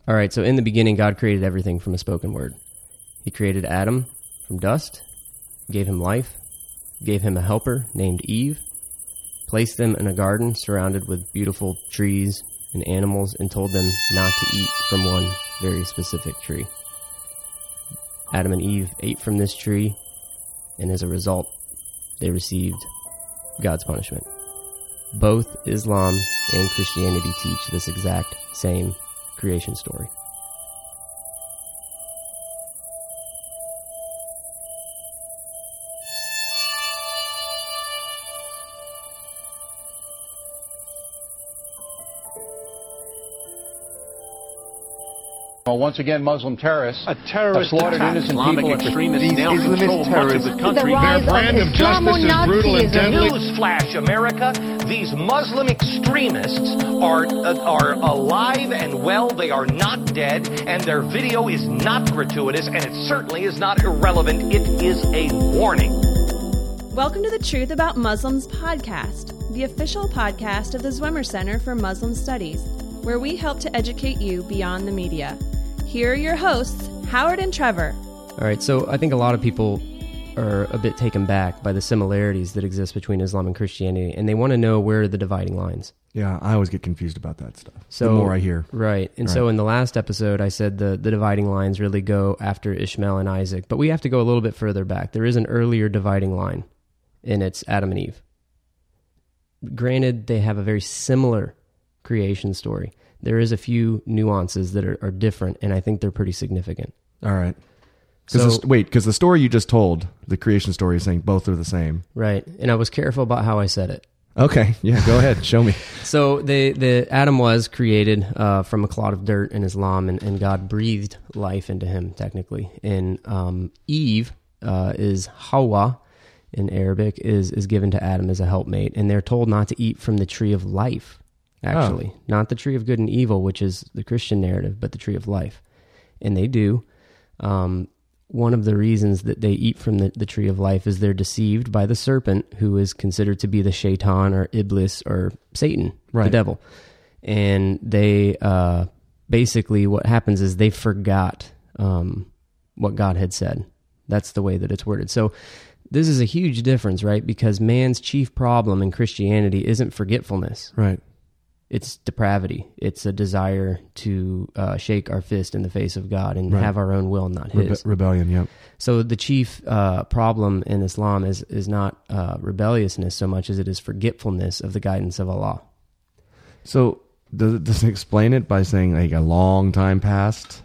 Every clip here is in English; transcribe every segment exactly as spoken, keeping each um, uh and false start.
All right, so in the beginning, God created everything from a spoken word. He created Adam from dust, gave him life, gave him a helper named Eve, placed them in a garden surrounded with beautiful trees and animals, and told them not to eat from one very specific tree. Adam and Eve ate from this tree, and as a result, they received God's punishment. Both Islam and Christianity teach this exact same creation story. Well, once again, Muslim terrorists a terrorist have slaughtered attack. innocent Islamic people. extremists now control much of the country. Their brand of justice is brutal and deadly. Newsflash, America. These Muslim extremists are uh, are alive and well. They are not dead, and their video is not gratuitous, and it certainly is not irrelevant. It is a warning. Welcome to the Truth About Muslims podcast, the official podcast of the Zwimmer Center for Muslim Studies, where we help to educate you beyond the media. Here are your hosts, Howard and Trevor. All right, so I think a lot of people are a bit taken back by the similarities that exist between Islam and Christianity, and they want to know where are the dividing lines. Yeah, I always get confused about that stuff. So, the more I hear. Right, and right. so in the last episode, I said the, the dividing lines really go after Ishmael and Isaac, but we have to go a little bit further back. There is an earlier dividing line, and it's Adam and Eve. Granted, they have a very similar creation story. There is a few nuances that are, are different, and I think they're pretty significant. All right. So, the, wait, because the story you just told, the creation story, is saying both are the same. Right, and I was careful about how I said it. Okay, yeah, go ahead, show me. So the, the Adam was created uh, from a clod of dirt in Islam, and, and God breathed life into him, technically. And um, Eve uh, is Hawa in Arabic, is, is given to Adam as a helpmate, and they're told not to eat from the tree of life. Actually, oh. Not the tree of good and evil, which is the Christian narrative, but the tree of life. And they do. Um, one of the reasons that they eat from the, the tree of life is they're deceived by the serpent, who is considered to be the shaitan or Iblis or Satan, right. the devil. And they, uh, basically what happens is they forgot um, what God had said. That's the way that it's worded. So this is a huge difference, right? Because man's chief problem in Christianity isn't forgetfulness. Right. It's depravity. It's a desire to uh, shake our fist in the face of God and right. have our own will, not His. Rebe- rebellion, yep. So the chief uh, problem in Islam is is not uh, rebelliousness so much as it is forgetfulness of the guidance of Allah. So does it, does it explain it by saying like a long time passed?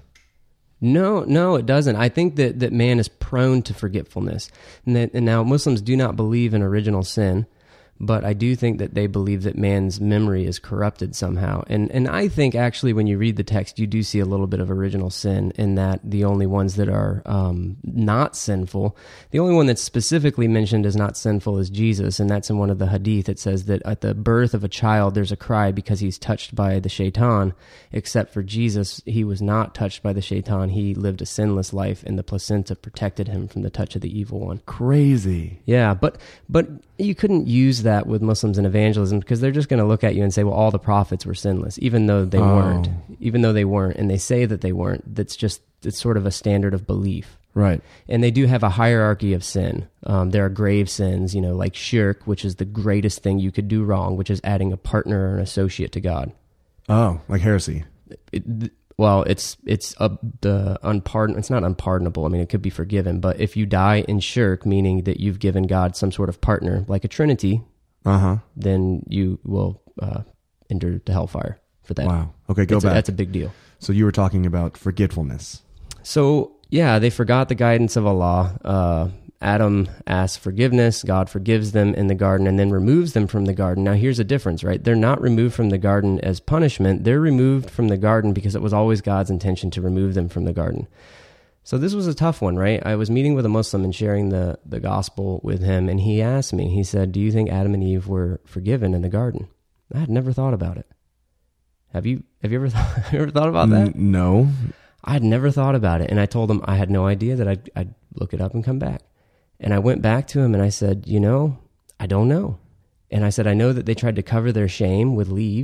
No, no, it doesn't. I think that, that man is prone to forgetfulness. And, that, and now Muslims do not believe in original sin, but I do think that they believe that man's memory is corrupted somehow. And and I think actually when you read the text, you do see a little bit of original sin in that the only ones that are um, not sinful, the only one that's specifically mentioned as not sinful is Jesus, and that's in one of the hadith. It says that at the birth of a child, there's a cry because he's touched by the shaitan, except for Jesus, he was not touched by the shaitan. He lived a sinless life, and the placenta protected him from the touch of the evil one. Crazy. Yeah, but but you couldn't use that with Muslims in evangelism because they're just going to look at you and say, well, all the prophets were sinless, even though they oh. weren't, even though they weren't, and they say that they weren't. That's just, it's sort of a standard of belief. Right. And they do have a hierarchy of sin. Um, there are grave sins, you know, like shirk, which is the greatest thing you could do wrong, which is adding a partner or an associate to God. Oh, like heresy. It, th- well, it's it's uh, the unpardon. It's not unpardonable. I mean, it could be forgiven, but if you die in shirk, meaning that you've given God some sort of partner, like a Trinity, uh-huh. then you will uh, enter the hellfire for that. Wow. Okay, go it's back. A, that's a big deal. So you were talking about forgetfulness. So, yeah, they forgot the guidance of Allah. Uh, Adam asks forgiveness, God forgives them in the garden and then removes them from the garden. Now, here's a difference, right? They're not removed from the garden as punishment. They're removed from the garden because it was always God's intention to remove them from the garden. So this was a tough one, right? I was meeting with a Muslim and sharing the, the gospel with him, and he asked me, he said, do you think Adam and Eve were forgiven in the garden? I had never thought about it. Have you Have you ever, th- have you ever thought about that? N- no. I had never thought about it, and I told him I had no idea, that I'd, I'd look it up and come back. And I went back to him and I said, you know, I don't know. And I said, I know that they tried to cover their shame with leaves,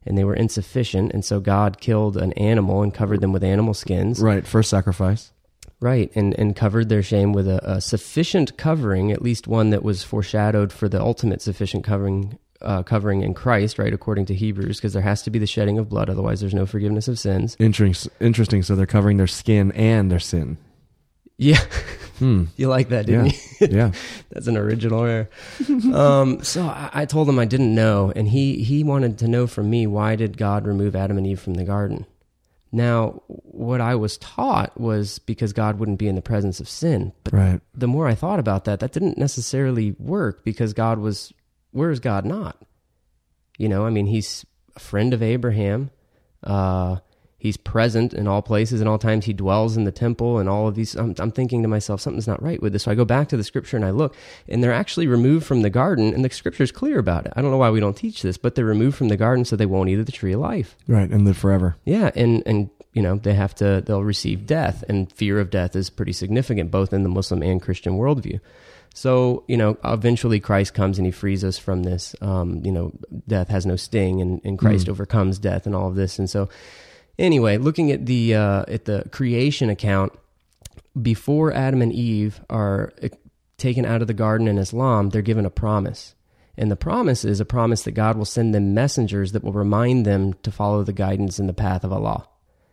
and they were insufficient, and so God killed an animal and covered them with animal skins. Right, first sacrifice. Right, and, and covered their shame with a, a sufficient covering, at least one that was foreshadowed for the ultimate sufficient covering uh, covering in Christ, right, according to Hebrews, because there has to be the shedding of blood, otherwise there's no forgiveness of sins. Interesting, interesting. So they're covering their skin and their sin. Yeah. Hmm. You like that, didn't Yeah. you? Yeah. That's an original error. um, so I, I told him I didn't know, and he, he wanted to know from me, why did God remove Adam and Eve from the garden? Now, what I was taught was because God wouldn't be in the presence of sin. But Right. the more I thought about that, that didn't necessarily work, because God was, where is God not? You know, I mean, he's a friend of Abraham. Uh, he's present in all places and all times. He dwells in the temple and all of these. I'm, I'm thinking to myself, something's not right with this. So I go back to the scripture and I look, and they're actually removed from the garden, and the scripture's clear about it. I don't know why we don't teach this, but they're removed from the garden so they won't eat of the tree of life. Right, and live forever. Yeah, and, and you know, they have to, they'll receive death, and fear of death is pretty significant, both in the Muslim and Christian worldview. So, you know, eventually Christ comes and he frees us from this. Um, you know, death has no sting, and, and Christ mm. overcomes death and all of this. And so, anyway, looking at the uh, at the creation account, before Adam and Eve are taken out of the garden in Islam, they're given a promise. And the promise is a promise that God will send them messengers that will remind them to follow the guidance in the path of Allah.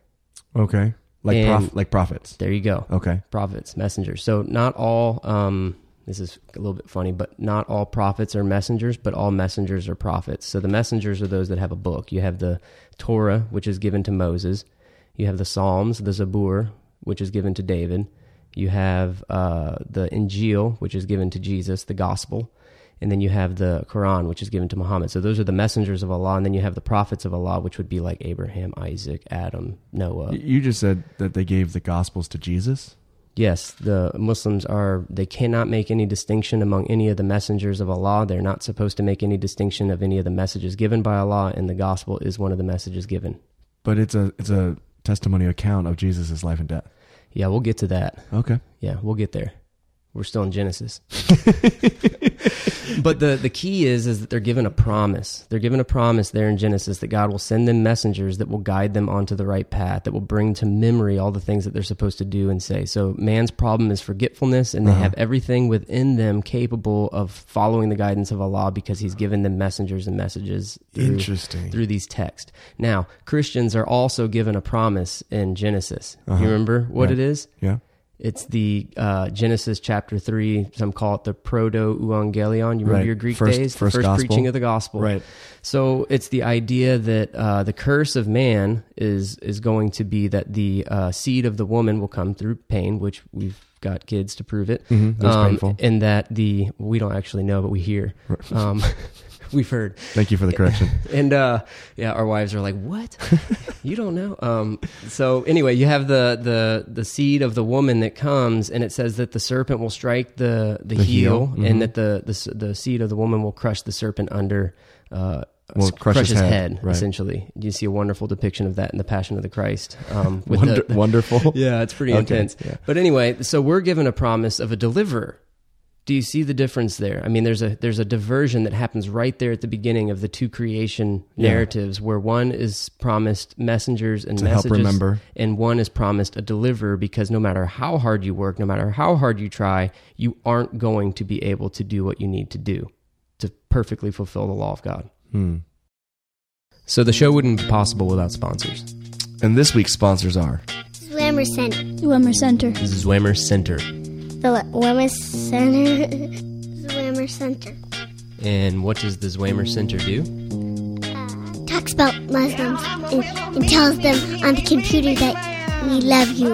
Okay. Like prof- like prophets. There you go. Okay. Prophets, messengers. So not all, um, this is a little bit funny, but not all prophets are messengers, but all messengers are prophets. So the messengers are those that have a book. You have the Torah, which is given to Moses. You have the Psalms, the Zabur, which is given to David. You have uh, the Injil, which is given to Jesus, the Gospel. And then you have the Quran, which is given to Muhammad. So those are the messengers of Allah. And then you have the prophets of Allah, which would be like Abraham, Isaac, Adam, Noah. You just said that they gave the Gospels to Jesus? Yes, the Muslims are, they cannot make any distinction among any of the messengers of Allah. They're not supposed to make any distinction of any of the messages given by Allah, and the gospel is one of the messages given. But it's a it's a testimony account of Jesus' life and death. Yeah, we'll get to that. Okay. Yeah, we'll get there. We're still in Genesis. But the, the key is is that they're given a promise. They're given a promise there in Genesis that God will send them messengers that will guide them onto the right path, that will bring to memory all the things that they're supposed to do and say. So man's problem is forgetfulness, and they uh-huh. have everything within them capable of following the guidance of Allah, because he's given them messengers and messages through, Interesting. through these texts. Now, Christians are also given a promise in Genesis. Uh-huh. You remember what yeah. it is? Yeah. It's the uh, Genesis chapter three. Some call it the Proto-Evangelion. You remember right. your Greek first, days? The first, first gospel. preaching of the gospel. Right. So it's the idea that uh, the curse of man is is going to be that the uh, seed of the woman will come through pain, which we've got kids to prove it. Mm-hmm. That's um, painful. And that the, we don't actually know, but we hear. Um, we've heard. Thank you for the correction. And uh, yeah, our wives are like, "What? You don't know?" Um, so anyway, you have the the the seed of the woman that comes, and it says that the serpent will strike the the, the heel, heel. Mm-hmm. and that the, the the seed of the woman will crush the serpent under. Uh, Well, crush, crush his, his head, head right. essentially. You see a wonderful depiction of that in the Passion of the Christ. Um, with Wonder, the, the, wonderful. Yeah, it's pretty okay. intense. Yeah. But anyway, so we're given a promise of a deliverer. Do you see the difference there? I mean, there's a there's a diversion that happens right there at the beginning of the two creation narratives, yeah. where one is promised messengers and to messages, help remember, and one is promised a deliverer, because no matter how hard you work, no matter how hard you try, you aren't going to be able to do what you need to do to perfectly fulfill the law of God. Hmm. So the show wouldn't be possible without sponsors. And this week's sponsors are Zwemmer Center. Zwemmer Center. Zwemmer Center. The Zwemmer Center. Zwemmer Center. And what does the Zwemmer Center do? Uh, talks about Muslims and, and tells them on the computer that we love you.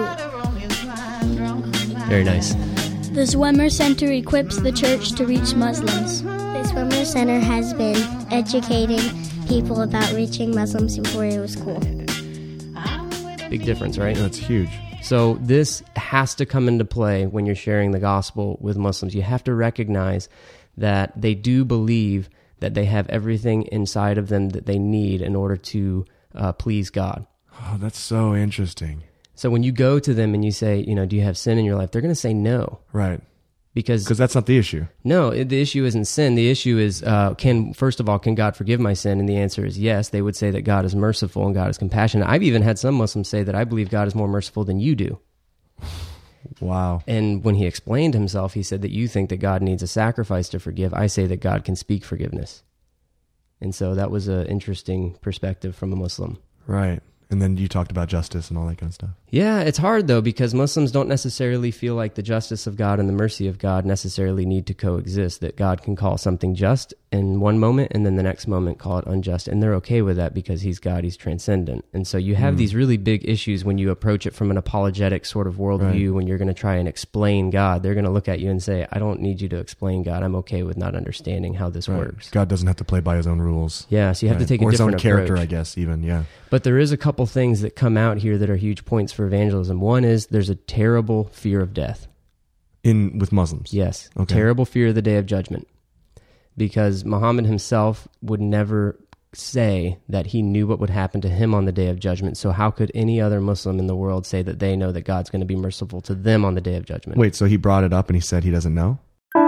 Very nice. The Zwemmer Center equips the church to reach Muslims. The Zwemmer Center has been educating people about reaching Muslims before it was cool. Big difference, right? That's huge. So this has to come into play when you're sharing the gospel with Muslims. You have to recognize that they do believe that they have everything inside of them that they need in order to uh, please God. Oh, that's so interesting. So when you go to them and you say, you know, do you have sin in your life? They're going to say no. Right. Because Because that's not the issue. No, it, the issue isn't sin. The issue is, uh, can first of all, can God forgive my sin? And the answer is yes. They would say that God is merciful and God is compassionate. I've even had some Muslims say that I believe God is more merciful than you do. Wow. And when he explained himself, he said that you think that God needs a sacrifice to forgive. I say that God can speak forgiveness. And so that was an interesting perspective from a Muslim. Right. And then you talked about justice and all that kind of stuff. Yeah, it's hard though, because Muslims don't necessarily feel like the justice of God and the mercy of God necessarily need to coexist, that God can call something just in one moment and then the next moment call it unjust. And they're okay with that because he's God, he's transcendent. And so you have mm. these really big issues when you approach it from an apologetic sort of worldview, right. when you're going to try and explain God. They're going to look at you and say, I don't need you to explain God. I'm okay with not understanding how this right. works. God doesn't have to play by his own rules. Yeah, so you have right. to take or a different his own character, approach. I guess, even, yeah. But there is a couple things that come out here that are huge points for evangelism. One is there's a terrible fear of death. In with Muslims? Yes. Okay. Terrible fear of the day of judgment. Because Muhammad himself would never say that he knew what would happen to him on the day of judgment. So how could any other Muslim in the world say that they know that God's going to be merciful to them on the day of judgment? Wait, so he brought it up and he said he doesn't know?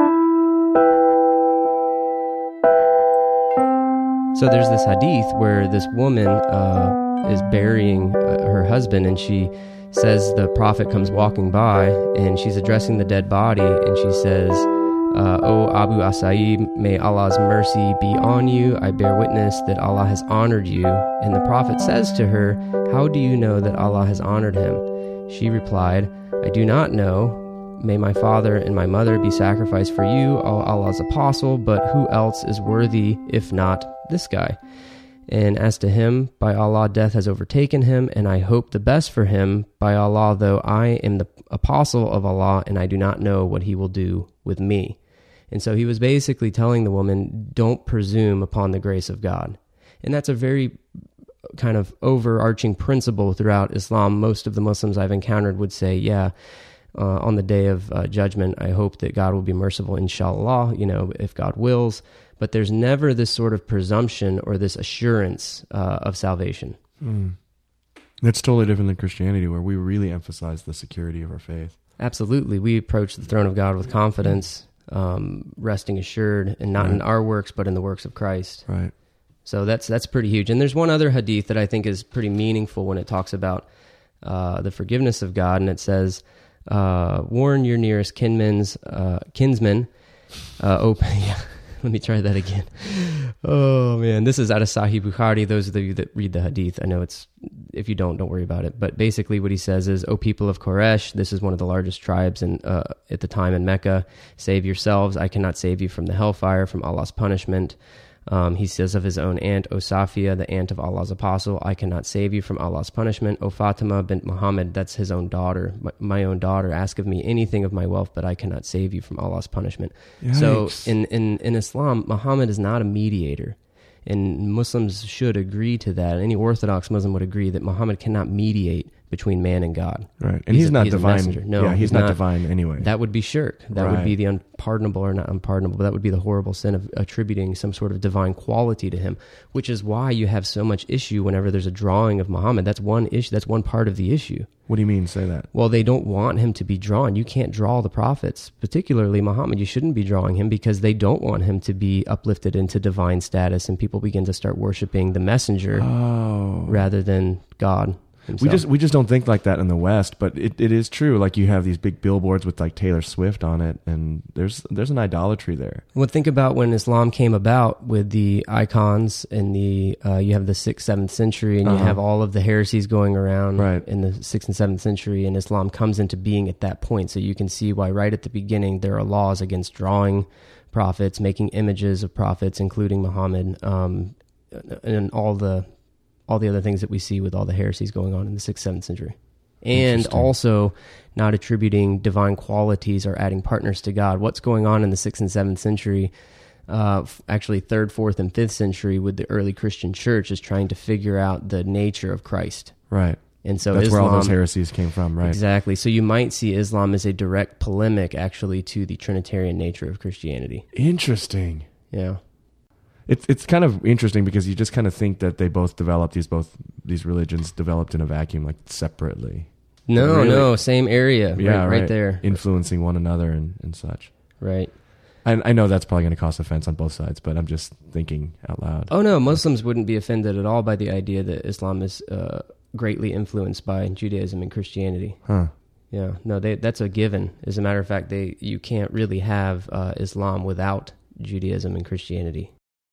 So there's this hadith where this woman uh, is burying uh, her husband, and she says the prophet comes walking by, and she's addressing the dead body, and she says, uh, "O Abu Asaib, may Allah's mercy be on you. I bear witness that Allah has honored you." And the prophet says to her, "How do you know that Allah has honored him?" She replied, "I do not know. May my father and my mother be sacrificed for you, O Allah's apostle, but who else is worthy if not this guy? And as to him, by Allah, death has overtaken him, and I hope the best for him. By Allah, though I am the apostle of Allah, and I do not know what he will do with me." And so he was basically telling the woman, don't presume upon the grace of God. And that's a very kind of overarching principle throughout Islam. Most of the Muslims I've encountered would say, yeah, Uh, on the day of uh, judgment, I hope that God will be merciful, inshallah, you know, if God wills. But there's never this sort of presumption or this assurance uh, of salvation. Mm. It's totally different than Christianity, where we really emphasize the security of our faith. Absolutely. We approach the throne of God with confidence, um, resting assured, and not right. in our works, but in the works of Christ. Right. So that's that's pretty huge. And there's one other hadith that I think is pretty meaningful when it talks about uh, the forgiveness of God, and it says, Uh, warn your nearest kinmen's, uh, kinsmen. Uh, open, yeah, let me try that again. Oh man, this is out of Sahih Bukhari. Those of you that read the hadith, I know it's, if you don't, don't worry about it. But basically what he says is, O people of Quraysh, this is one of the largest tribes in, uh, at the time in Mecca, save yourselves. I cannot save you from the hellfire, from Allah's punishment. Um, he says of his own aunt, O Safiya, the aunt of Allah's apostle, I cannot save you from Allah's punishment. O Fatima bint Muhammad, that's his own daughter, my, my own daughter, ask of me anything of my wealth, but I cannot save you from Allah's punishment. Yikes. So in, in, in Islam, Muhammad is not a mediator. And Muslims should agree to that. Any Orthodox Muslim would agree that Muhammad cannot mediate between man and God. Right. And he's, he's a, not he's divine. No, yeah, he's, he's not, not divine anyway. That would be shirk. That right. would be the unpardonable, or not unpardonable, but that would be the horrible sin of attributing some sort of divine quality to him, which is why you have so much issue whenever there's a drawing of Muhammad. That's one issue. That's one part of the issue. What do you mean, say that? Well, they don't want him to be drawn. You can't draw the prophets, particularly Muhammad. You shouldn't be drawing him because they don't want him to be uplifted into divine status, and people begin to start worshiping the messenger oh. rather than God himself. We just we just don't think like that in the West, but it, it is true. Like you have these big billboards with like Taylor Swift on it, and there's there's an idolatry there. Well, think about when Islam came about with the icons, and the uh, you have the sixth, seventh century, and uh-huh. you have all of the heresies going around right. in the sixth and seventh century, and Islam comes into being at that point. So you can see why right at the beginning there are laws against drawing prophets, making images of prophets, including Muhammad, um, and all the all the other things that we see with all the heresies going on in the sixth, seventh century. And also not attributing divine qualities or adding partners to God. What's going on in the sixth and seventh century, uh, actually third, fourth, and fifth century with the early Christian church is trying to figure out the nature of Christ. Right. And so that's Islam, where all those heresies came from, right? Exactly. So you might see Islam as a direct polemic actually to the Trinitarian nature of Christianity. Interesting. Yeah. It's it's kind of interesting because you just kind of think that they both developed, these both these religions developed in a vacuum, like separately. No, really, no, same area, yeah, right, right there. Influencing one another and, and such. Right. I, I know that's probably going to cause offense on both sides, but I'm just thinking out loud. Oh, no, Muslims wouldn't be offended at all by the idea that Islam is uh, greatly influenced by Judaism and Christianity. Huh. Yeah, no, they, that's a given. As a matter of fact, they you can't really have uh, Islam without Judaism and Christianity.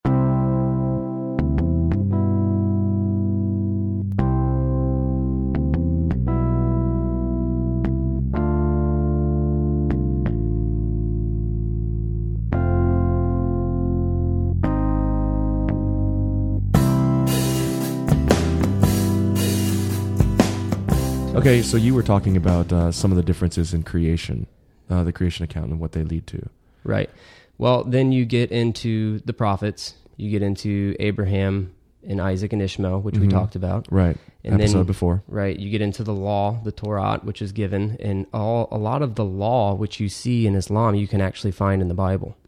Okay, so you were talking about uh, some of the differences in creation, uh, the creation account and what they lead to. Right. Well, then you get into the prophets. You get into Abraham and Isaac and Ishmael, which mm-hmm. we talked about. Right. And Episode then, before. Right. You get into the law, the Torah, which is given, and all a lot of the law which you see in Islam, you can actually find in the Bible.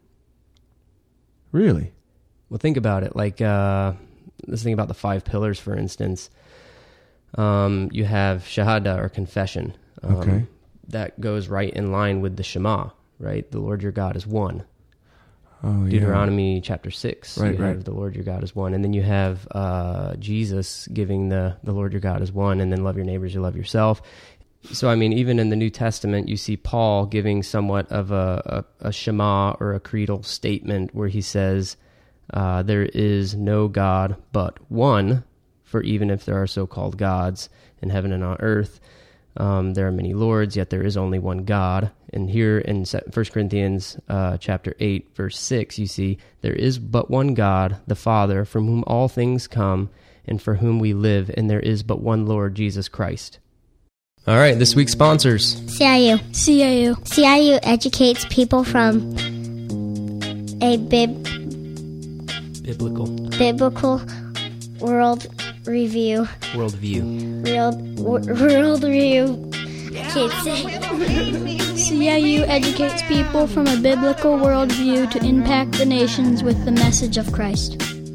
Really? Well, think about it. Like, uh, let's think about the five pillars, for instance. Um, you have shahada or confession. Um, okay. That goes right in line with the Shema, right? The Lord your God is one. Oh, yeah. Deuteronomy chapter six. Right, you right. have the Lord your God is one. And then you have uh, Jesus giving the, the Lord your God is one, and then love your neighbors, you love yourself. So, I mean, even in the New Testament, you see Paul giving somewhat of a, a, a Shema or a creedal statement where he says, uh, there is no God but one. For even if there are so-called gods in heaven and on earth, um, there are many lords, yet there is only one God. And here in First Corinthians uh, chapter eight, verse six, you see, there is but one God, the Father, from whom all things come, and for whom we live, and there is but one Lord, Jesus Christ. All right, this week's sponsors. C I U. C I U. C I U educates people from a bib- Biblical. biblical world review. Worldview. World, w- world review. Can't say. C I U educates people from a biblical worldview to impact the nations with the message of Christ.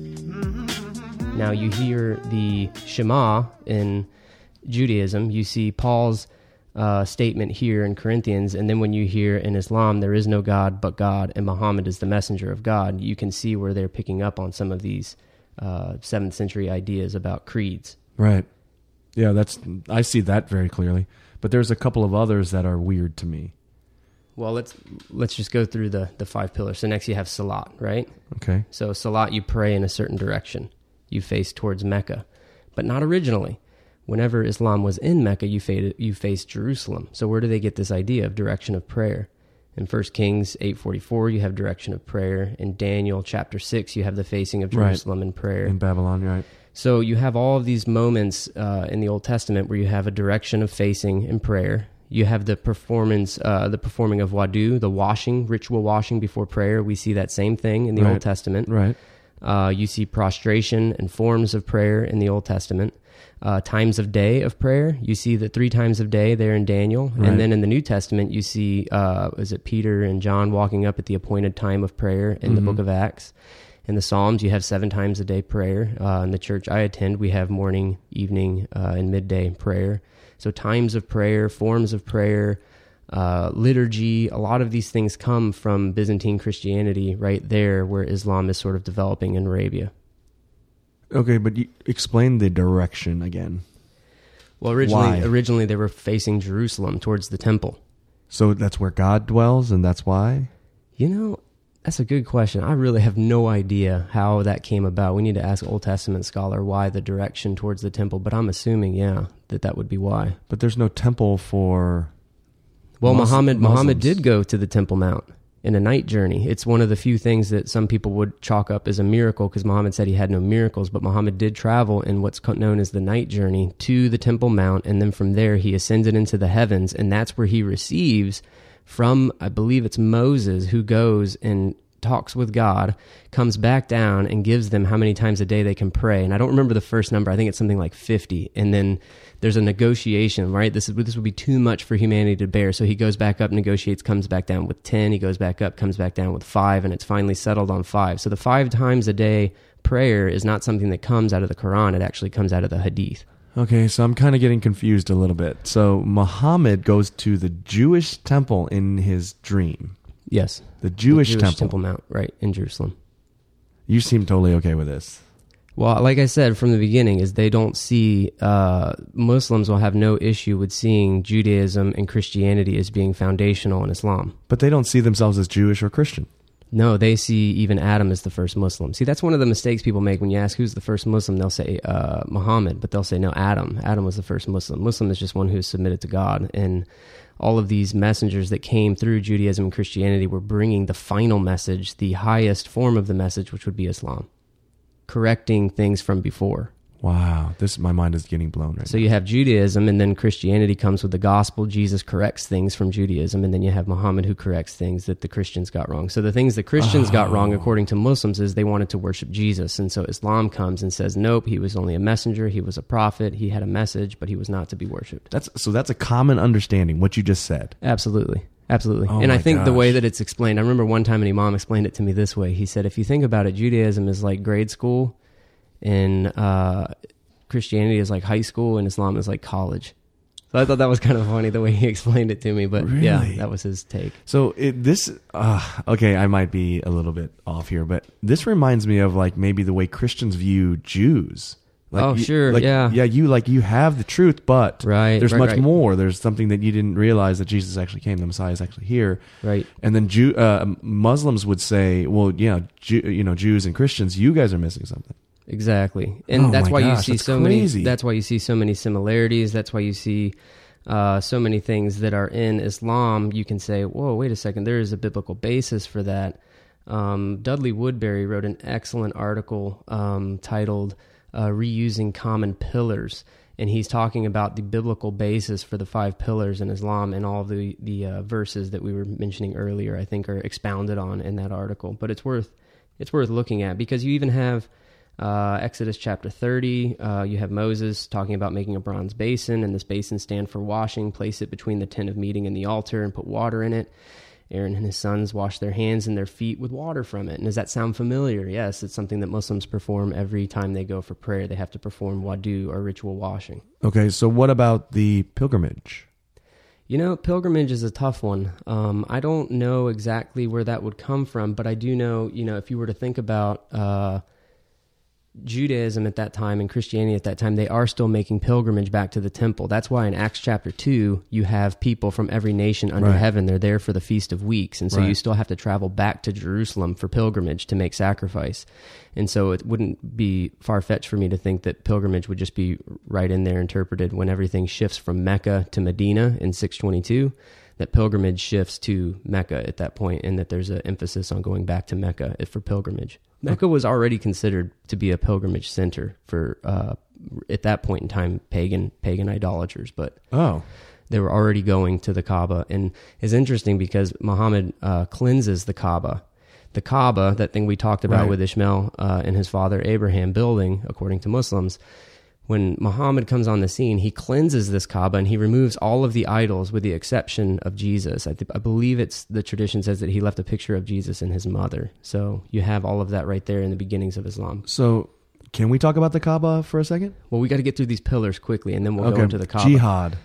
Now you hear the Shema in Judaism. You see Paul's uh, statement here in Corinthians, and then when you hear in Islam, there is no God but God, and Muhammad is the messenger of God, you can see where they're picking up on some of these uh, seventh century ideas about creeds. Right. Yeah, that's I see that very clearly. But there's a couple of others that are weird to me. Well, let's let's just go through the, the five pillars. So next you have Salat, right? Okay. So Salat, you pray in a certain direction. You face towards Mecca, but not originally. Whenever Islam was in Mecca, you faced, you faced Jerusalem. So where do they get this idea of direction of prayer? In First Kings eight forty-four, you have direction of prayer. In Daniel chapter six, you have the facing of Jerusalem right. in prayer. In Babylon, right. So you have all of these moments uh, in the Old Testament where you have a direction of facing in prayer. You have the performance, uh, the performing of wudu, the washing, ritual washing before prayer. We see that same thing in the right. Old Testament. Right. Uh, you see prostration and forms of prayer in the Old Testament. Uh, times of day of prayer, you see the three times of day there in Daniel. Right. And then in the New Testament, you see, uh, is it Peter and John walking up at the appointed time of prayer in mm-hmm. the book of Acts. In the Psalms, you have seven times a day prayer. Uh, in the church I attend, we have morning, evening, uh, and midday prayer. So times of prayer, forms of prayer, uh, liturgy, a lot of these things come from Byzantine Christianity right there where Islam is sort of developing in Arabia. Okay, but you explain the direction again. Well, originally, Why? originally they were facing Jerusalem towards the temple. So that's where God dwells, and that's why? You know, that's a good question. I really have no idea how that came about. We need to ask Old Testament scholar why the direction towards the temple, but I'm assuming, yeah, that that would be why. But there's no temple for Well, Mus- Muhammad Muslims. Muhammad did go to the Temple Mount in a night journey. It's one of the few things that some people would chalk up as a miracle because Muhammad said he had no miracles, but Muhammad did travel in what's known as the night journey to the Temple Mount, and then from there he ascended into the heavens, and that's where he receives from, I believe it's Moses, who goes and talks with God, comes back down and gives them how many times a day they can pray. And I don't remember the first number. I think it's something like fifty. And then there's a negotiation, right? This is this would be too much for humanity to bear. So he goes back up, negotiates, comes back down with ten. He goes back up, comes back down with five, and it's finally settled on five. So the five times a day prayer is not something that comes out of the Quran. It actually comes out of the Hadith. Okay, so I'm kind of getting confused a little bit. So Muhammad goes to the Jewish temple in his dream. Yes. The Jewish, the Jewish temple. Temple Mount, right, in Jerusalem. You seem totally okay with this. Well, like I said from the beginning, is they don't see, uh, Muslims will have no issue with seeing Judaism and Christianity as being foundational in Islam. But they don't see themselves as Jewish or Christian. No, they see even Adam as the first Muslim. See, that's one of the mistakes people make when you ask who's the first Muslim. They'll say uh, Muhammad, but they'll say, no, Adam. Adam was the first Muslim. Muslim is just one who's submitted to God. And all of these messengers that came through Judaism and Christianity were bringing the final message, the highest form of the message, which would be Islam, correcting things from before. Wow, this my mind is getting blown right So now. you have Judaism, and then Christianity comes with the gospel. Jesus corrects things from Judaism, and then you have Muhammad who corrects things that the Christians got wrong. So the things the Christians oh. got wrong, according to Muslims, is they wanted to worship Jesus. And so Islam comes and says, nope, he was only a messenger, he was a prophet, he had a message, but he was not to be worshipped. That's so that's a common understanding, what you just said. Absolutely. Absolutely. Oh and I think gosh. the way that it's explained, I remember one time an imam explained it to me this way. He said, if you think about it, Judaism is like grade school, and uh, Christianity is like high school, and Islam is like college. So I thought that was kind of funny the way he explained it to me, but really? yeah, that was his take. So it, this, uh, okay, I might be a little bit off here, but this reminds me of like maybe the way Christians view Jews. Like oh, you, sure, like, yeah. Yeah, you like you have the truth, but right, there's right, much right. more. There's something that you didn't realize, that Jesus actually came, the Messiah is actually here. Right. And then Jew, uh, Muslims would say, well, yeah, Jew, you know, Jews and Christians, you guys are missing something. Exactly. And oh that's why gosh, you see that's so crazy. many that's why you see so many similarities. That's why you see uh, so many things that are in Islam. You can say, whoa, wait a second, there is a biblical basis for that. Um, Dudley Woodbury wrote an excellent article um, titled uh, Reusing Common Pillars. And he's talking about the biblical basis for the five pillars in Islam, and all of the, the uh, verses that we were mentioning earlier, I think, are expounded on in that article. But it's worth it's worth looking at, because you even have Uh, Exodus chapter thirty, uh, you have Moses talking about making a bronze basin, and this basin stand for washing. Place it between the tent of meeting and the altar, and put water in it. Aaron and his sons wash their hands and their feet with water from it. And does that sound familiar? Yes, it's something that Muslims perform every time they go for prayer. They have to perform wudu, or ritual washing. Okay, so what about the pilgrimage? You know, pilgrimage is a tough one. Um, I don't know exactly where that would come from, but I do know, you know, if you were to think about uh, Judaism at that time and Christianity at that time, they are still making pilgrimage back to the temple. That's why in Acts chapter two, you have people from every nation under right. heaven. They're there for the Feast of Weeks. And so right. you still have to travel back to Jerusalem for pilgrimage to make sacrifice. And so it wouldn't be far-fetched for me to think that pilgrimage would just be right in there interpreted when everything shifts from Mecca to Medina in six twenty-two, that pilgrimage shifts to Mecca at that point, and that there's an emphasis on going back to Mecca for pilgrimage. Mecca was already considered to be a pilgrimage center for, uh, at that point in time, pagan pagan idolaters, but oh, they were already going to the Kaaba. And it's interesting because Muhammad uh, cleanses the Kaaba. The Kaaba, that thing we talked about right. with Ishmael uh, and his father Abraham building, according to Muslims, when Muhammad comes on the scene, he cleanses this Kaaba and he removes all of the idols with the exception of Jesus. I, th- I believe it's the tradition says that he left a picture of Jesus and his mother. So you have all of that right there in the beginnings of Islam. So can we talk about the Kaaba for a second? Well, we got to get through these pillars quickly, and then we'll okay. go into the Kaaba. Jihad.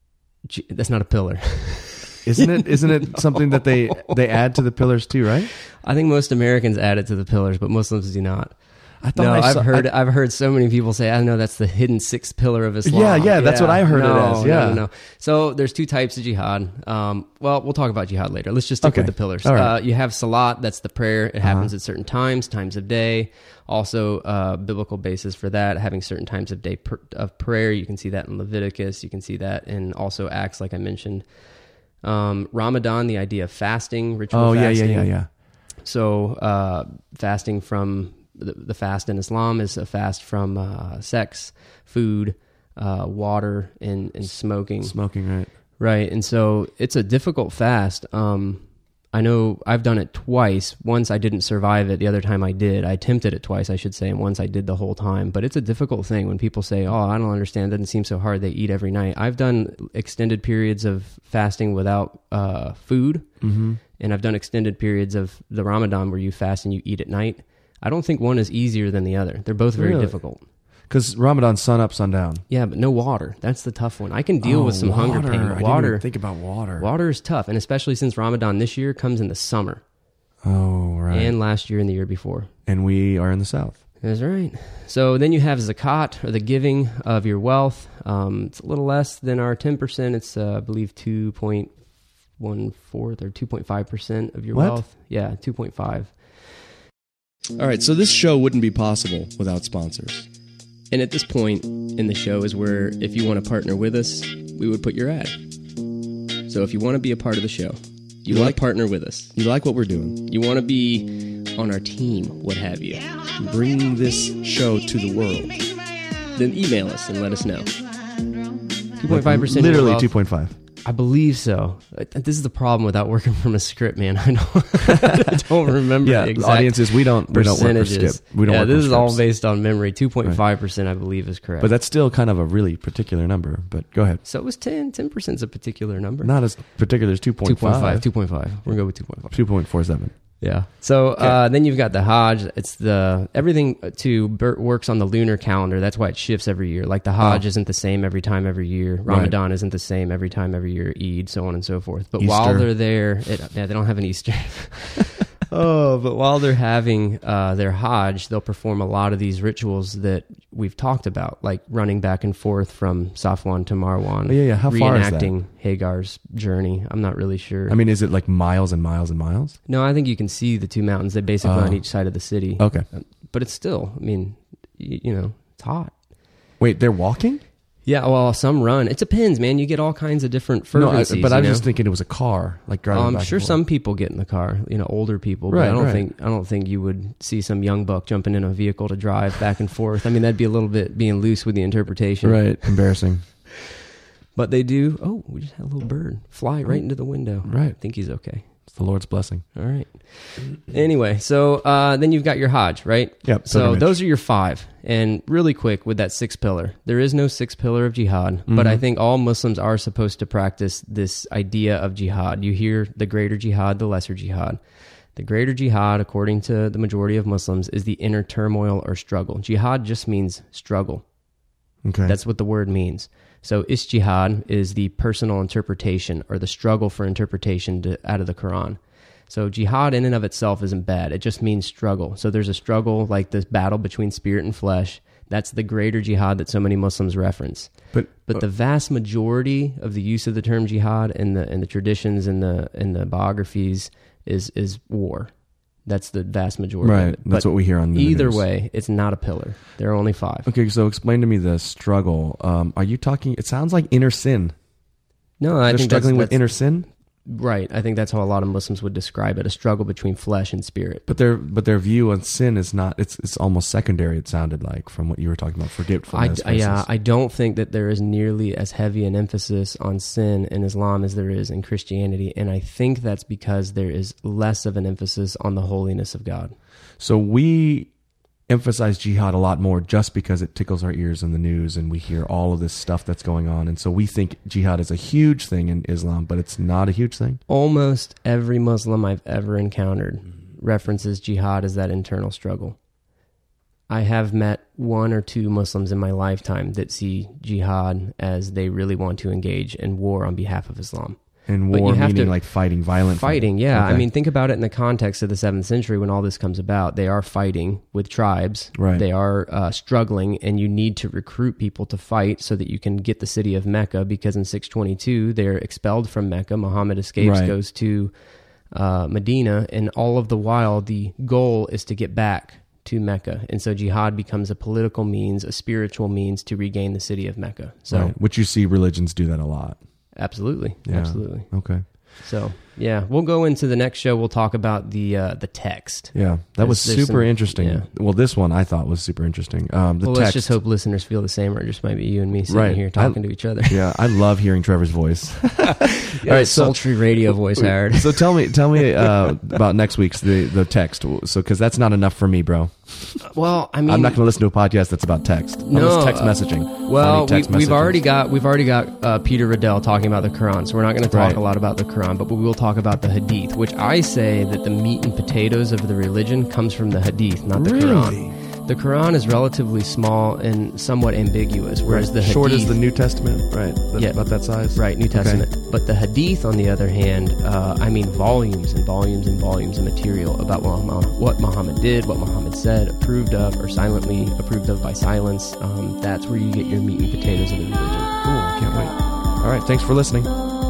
G- that's not a pillar. Isn't it? Isn't it something that they, they add to the pillars too, right? I think most Americans add it to the pillars, but Muslims do not. I thought no, I I've saw, heard I, I've heard so many people say, I know that's the hidden sixth pillar of Islam. Yeah, yeah, that's what I heard no, it as. Yeah. No, no, no. So there's two types of jihad. Um, well, we'll talk about jihad later. Let's just stick okay. with the pillars. All right. Uh, you have salat, that's the prayer. It happens uh-huh. at certain times, times of day. Also, uh, biblical basis for that, having certain times of day pr- of prayer. You can see that in Leviticus. You can see that in also Acts, like I mentioned. Um, Ramadan, the idea of fasting, ritual oh, fasting. yeah, yeah, yeah, yeah. So uh, fasting from... The, the fast in Islam is a fast from uh, sex, food, uh, water, and, and smoking. Smoking, right. Right, and so it's a difficult fast. Um, I know I've done it twice. Once I didn't survive it. The other time I did. I attempted it twice, I should say, and once I did the whole time. But it's a difficult thing when people say, oh, I don't understand. It doesn't seem so hard. They eat every night. I've done extended periods of fasting without uh, food, mm-hmm. and I've done extended periods of the Ramadan where you fast and you eat at night. I don't think one is easier than the other. They're both very really? difficult. Because Ramadan's sun up, sun down. Yeah, but no water. That's the tough one. I can deal Oh, with some water. hunger pain. I But didn't water, even think about water. Water is tough, and especially since Ramadan this year comes in the summer. Oh, right. And last year and the year before. And we are in the south. That's right. So then you have zakat, or the giving of your wealth. Um, it's a little less than our ten percent. It's, uh, I believe, two point one fourth or two point five percent of your What? wealth. Yeah, two point five. All right, so this show wouldn't be possible without sponsors. And at this point in the show is where, if you want to partner with us, we would put your ad. So if you want to be a part of the show, you, You want like- to partner with us, You like what we're doing? you want to be on our team, what have you, Bringing this show to the world. then email us and let us know. two point five percent Literally two point five. I believe so. This is the problem without working from a script, man. I don't, I don't remember Yeah, the exact audiences, we don't we don't work for percentages. skip. We don't yeah, work this for is all scripts. based on memory. two point five percent, I believe, is correct. But that's still kind of a really particular number. But go ahead. so it was ten. ten percent is a particular number. Not as particular as two point five. two point five. We're going to go with two point five. two point four seven. Yeah. So uh, then you've got the Hajj. It's the everything to Bert works on the lunar calendar. That's why it shifts every year. Like the Hajj Oh. isn't the same every time every year. Ramadan isn't the same every time every year. Eid, so on and so forth. But while Easter. they're there, it, yeah, they don't have an Easter. Oh, but while they're having uh, their Hajj, they'll perform a lot of these rituals that we've talked about, like running back and forth from Safwan to Marwan. Oh, yeah, yeah. How far is that? Reenacting Hagar's journey. I'm not really sure. I mean, is it like miles and miles and miles? No, I think you can see the two mountains. They're basically Oh. on each side of the city. Okay. But it's still, I mean, you, you know, it's hot. Wait, they're walking? Yeah, well, some run. It depends, man. You get all kinds of different No, I, fervencies. but I was you know? just thinking it was a car, like driving. Oh, I'm back sure and forth. some people get in the car, you know, older people. But Right, I don't right. think I don't think you would see some young buck jumping in a vehicle to drive back and forth. I mean, that'd be a little bit being loose with the interpretation. Right, embarrassing. But they do. Oh, we just had a little bird fly right into the window. Right. I think he's okay. It's the Lord's blessing. All right. Anyway, so uh, then you've got your Hajj, right? Yep, So pilgrimage. those are your five. And really quick with that sixth pillar, there is no sixth pillar of jihad, Mm-hmm. but I think all Muslims are supposed to practice this idea of jihad. You hear the greater jihad, the lesser jihad. The greater jihad, according to the majority of Muslims, is the inner turmoil or struggle. Jihad just means struggle. Okay. That's what the word means. So istihad is the personal interpretation or the struggle for interpretation to, out of the Quran. So jihad in and of itself isn't bad. It just means struggle. So there's a struggle like this battle between spirit and flesh. That's the greater jihad that so many Muslims reference. But But the vast majority of the use of the term jihad in the in the traditions and the in the biographies is is war. That's the vast majority Right, of it. that's But what we hear on the either news. way, it's not a pillar. There are only five. Okay, so explain to me the struggle. Um, are you talking? It sounds like inner sin. No, I They're think struggling that's, with inner sin, right. I think that's how a lot of Muslims would describe it: a struggle between flesh and spirit. but their but their view on sin is not. It's it's almost secondary. It sounded like from what you were talking about, I, forgetfulness. yeah, versus- I don't think that there is nearly as heavy an emphasis on sin in Islam as there is in Christianity, and I think that's because there is less of an emphasis on the holiness of God. So we emphasize jihad a lot more just because it tickles our ears in the news and we hear all of this stuff that's going on. And so we think jihad is a huge thing in Islam, but it's not a huge thing. Almost every Muslim I've ever encountered references jihad as that internal struggle. I have met one or two Muslims in my lifetime that see jihad as they really want to engage in war on behalf of Islam. And But war you have meaning to- like fighting, violent Fighting, yeah. Okay. I mean, think about it in the context of the seventh century when all this comes about. They are fighting with tribes. Right. They are uh, struggling, and you need to recruit people to fight so that you can get the city of Mecca, because in six twenty-two, they're expelled from Mecca. Muhammad escapes, Right. goes to uh, Medina, and all of the while, the goal is to get back to Mecca. And so jihad becomes a political means, a spiritual means to regain the city of Mecca. So, Right. Which you see religions do that a lot. absolutely, Yeah. absolutely. Okay. So, yeah, we'll go into the next show. We'll talk about the uh, the text. Yeah, that was There's- there's super some- interesting. yeah. Well, this one I thought was super interesting. Um, the Well, text. let's just hope listeners feel the same, or it just might be you and me sitting Right. here talking I- to each other. Yeah, I love hearing Trevor's voice. All right, sultry radio voice, Howard. So tell me, tell me uh, about next week's the the text. So because that's not enough for me, bro. Well, I mean, I'm not going to listen to a podcast that's about text. No, Unless text uh, messaging. Well, Funny text we, we've messages. already got we've already got uh, Peter Riddell talking about the Quran, so we're not going to talk Right. a lot about the Quran, but we will talk about the Hadith, which I say that the meat and potatoes of the religion comes from the Hadith, not the Really? Quran. The Quran is relatively small and somewhat ambiguous, whereas Right. the Hadith, short is the New Testament, right? The- Yeah. About that size, right, New Okay. Testament. But the Hadith, on the other hand, uh, I mean, volumes and volumes and volumes of material about what Muhammad, what Muhammad did, what Muhammad said, approved of or silently approved of by silence. Um, that's where you get your meat and potatoes of the religion. Cool. Can't wait. All right. Thanks for listening.